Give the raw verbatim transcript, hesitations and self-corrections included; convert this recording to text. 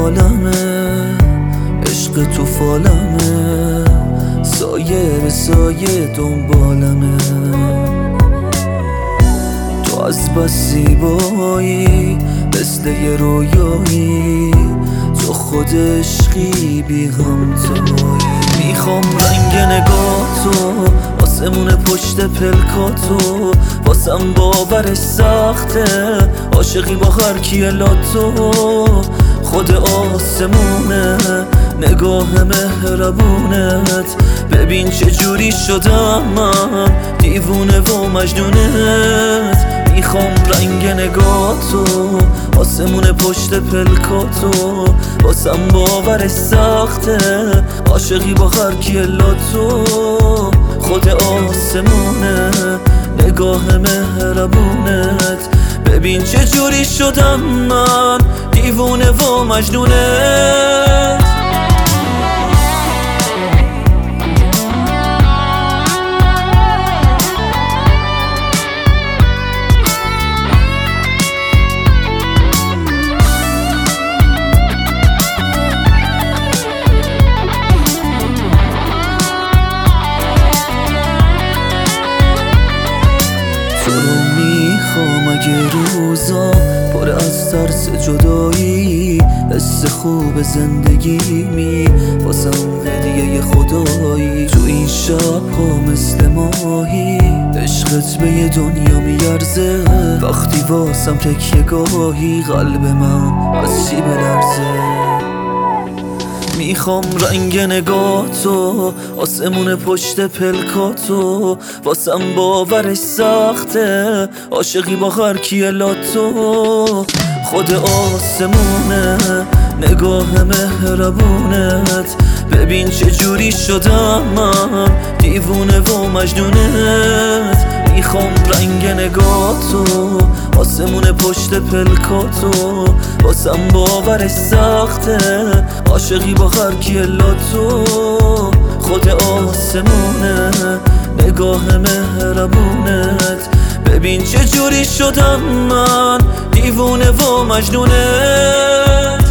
عالمه، عشق تو فالمه، سایه به سایه دنبالمه. تو از بس زیبایی مثل یه رویایی، تو خود عشقی بی همتایی. میخوام رنگ نگاهتو، آسمون پشت پلکاتو، واسم باورش سخته عاشقی با هر کی لاتو. خود آسمونه نگاه مهربونت، ببین چه جوری شدم من دیوونه و مجنونت. میخوام رنگ نگاهتو، آسمون پشت پلکاتو، واسم باورش سخته عاشقی با هر کی لاتو. خود آسمونه نگاه مهربونت، ببین چه جوری شدم من دیوونه و مجنونت. تو رو میخوام اگه روزا پر از ترس جدایی، حس خوب زندگیمی واسم هدیه خدایی. تو این شب ها مثل ماهی، عشقت به یه دنیا میارزه. وقتی واسم تکیه گاهی، قلب من از چی بلرزه. میخوام رنگ نگاهتو، آسمون پشت پلکاتو، واسم باورش سخته عاشقی با هر کی لاتو. خود آسمونه نگاه مهربونت، ببین چه جوری شدم من دیوونه و مجنونت. میخوام رنگ نگاهتو، آسمون پشت پلکاتو، واسم باورش سخته عاشقی با هر کی لاتو. خود آسمونه نگاه مهربونت، ببین چه جوری شدم من دیوونه و مجنونت.